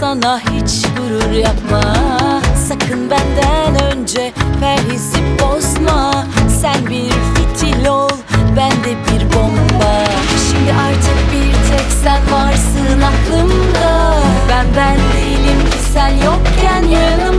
sana hiç gurur yapma. Sakın benden önce perhizi bozma. Sen bir fitil ol, ben de bir bomba. Şimdi artık bir tek sen varsın aklımda. Ben değilim ki sen yokken yanımda.